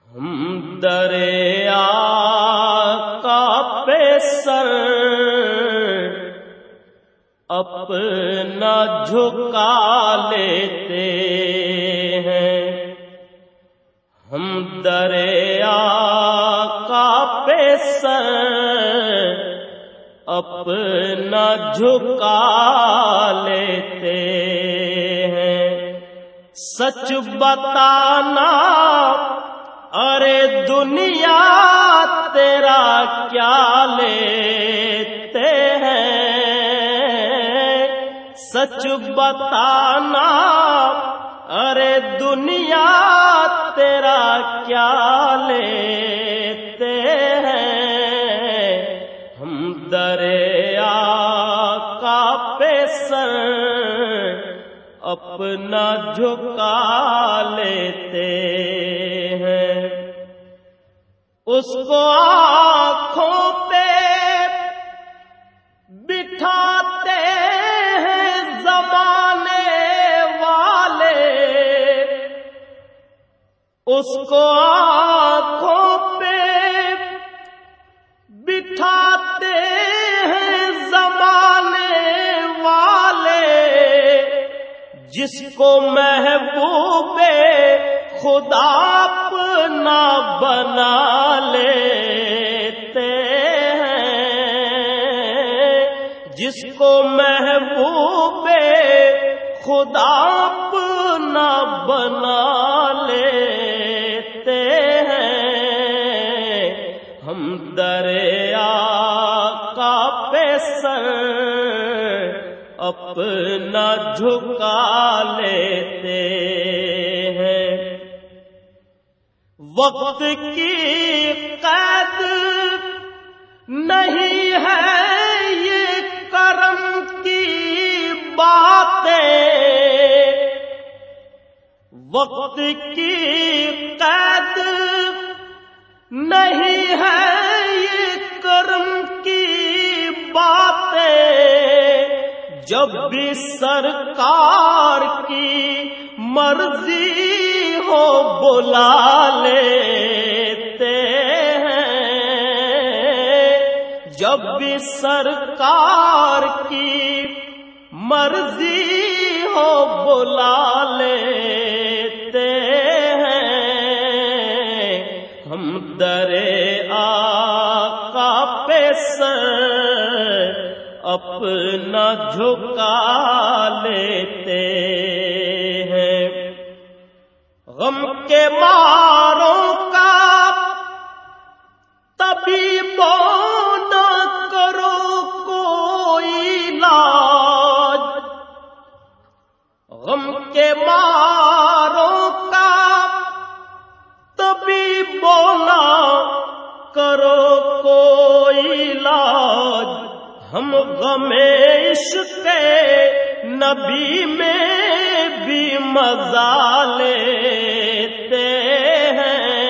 ہم در آقا پہ سر اپنا جھکا لیتے ہیں، ہم در آقا پہ سر اپنا جھکا لیتے ہیں۔ سچ بتانا ارے دنیا تیرا کیا لیتے ہیں، سچ بتانا ارے دنیا تیرا کیا لیتے ہیں، ہم در آقا پہ سر اپنا جھکا لیتے ہیں۔ اس کو آنکھوں پہ بٹھاتے ہیں زمانے والے، اس کو آنکھوں پہ بٹھاتے ہیں زمانے والے، جس کو محبوب خدا اپنا بنا لیتے ہیں، جس کو محبوب خدا اپنا بنا لیتے ہیں، ہم در آقا پہ سر اپنا جھکا لیتے ہیں۔ وقت کی قید نہیں ہے یہ کرم کی باتیں، وقت کی قید نہیں ہے یہ کرم کی باتیں، جب بھی سرکار کی مرضی ہو بلا لیتے ہیں، جب بھی سرکار کی مرضی ہو بلا لیتے ہیں، ہم در آقا پہ سر اپنا جھکا لیتے ہیں۔ غم کے ماروں کا طبیبو نہ کرو کوئی علاج، غم کے ماروں کا طبیبو نہ کرو کوئی علاج، ہم غم عشق نبی میں بھی مزہ لیتے ہیں،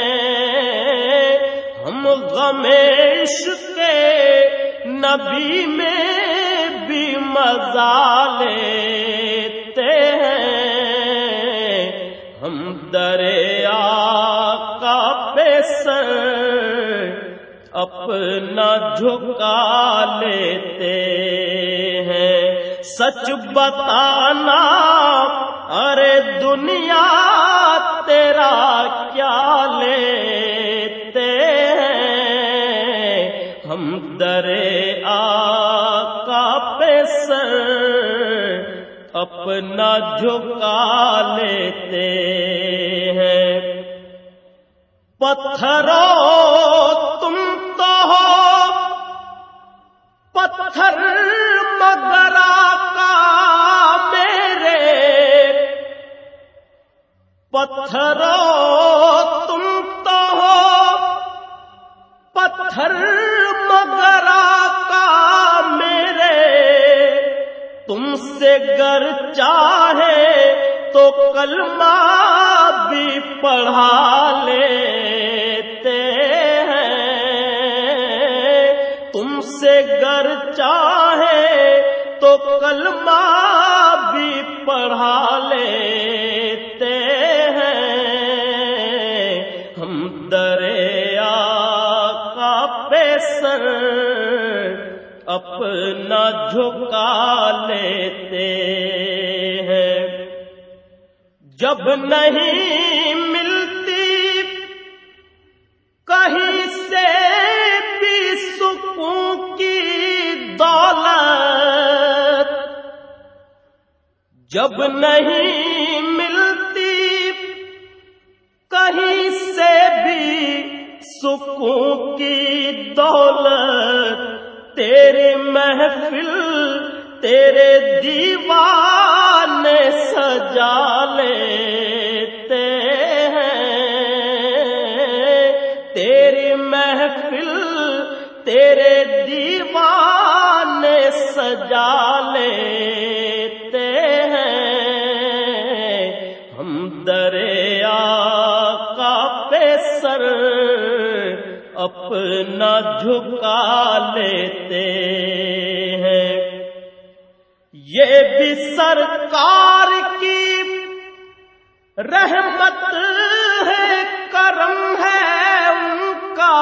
ہم غم عشق نبی میں بھی مزہ لیتے ہیں، ہم در آقا پہ سر اپنا جھکا لیتے ہیں۔ سچ بتانا ارے دنیا تیرا کیا لیتے ہیں، ہم در آقا پہ سر اپنا جھکا لیتے ہیں۔ پتھروں تم تو ہو پتھر مگر آقا میرے، پتھروں تم تو ہو پتھر مگر آقا میرے، تم سے گر چاہے تو کلمہ بھی پڑھا لیتے ہیں، تم سے گر چاہے تو کلمہ بھی پڑھا لیتے ہیں، سر اپنا جھکا لیتے ہیں. جب نہیں ملتی کہیں سے بھی سکون کی دولت، جب نہیں ملتی کہیں سے بھی سکون کی دولت، تیری محفل تیرے دیوانے سجا لیتے ہیں. تیری محفل تیرے دیوانے سجا لیتے ہیں. ہم دریا کا پہ سر اپنا جھکا لیتے ہیں. یہ بھی سرکار کی رحمت ہے، کرم ہے ان کا.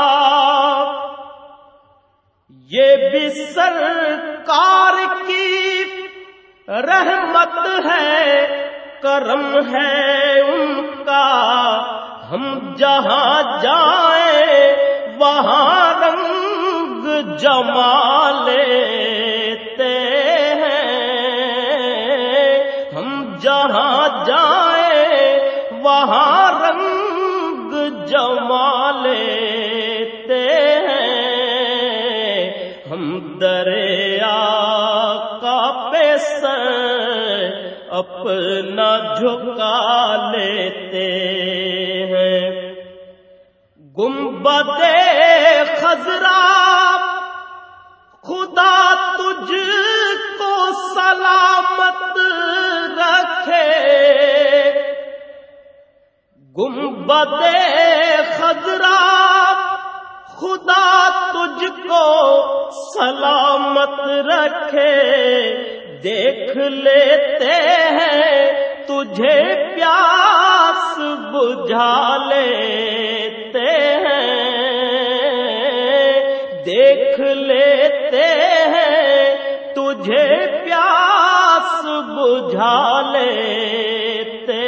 یہ بھی سرکار کی رحمت ہے، کرم ہے ان کا. ہم جہاں جائیں وہاں رنگ جما لیتے ہیں. ہم جہاں جائیں وہاں رنگ جما لیتے ہیں. ہم دریا کا پہ سر اپنا جھکا لیتے ہیں. گنبد خضرا خدا تجھ کو سلامت رکھے. گنبد خضرا خدا تجھ کو سلامت رکھے. دیکھ لیتے ہیں تجھے پیاس بجھا لیتے ہیں. دیکھ لیتے ہیں تجھے پیاس بجھا لیتے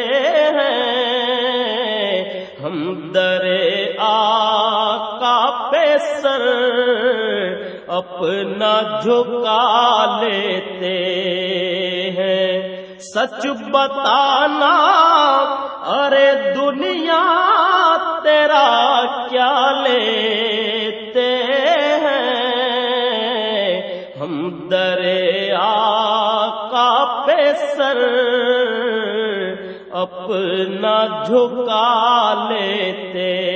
ہیں. ہم درے آقا پہ سر اپنا جھکا لیتے ہیں. سچ بتانا ارے دنیا تیرا کیا لیتے ہیں. ہم درے آقا پہ سر اپنا جھکا لیتے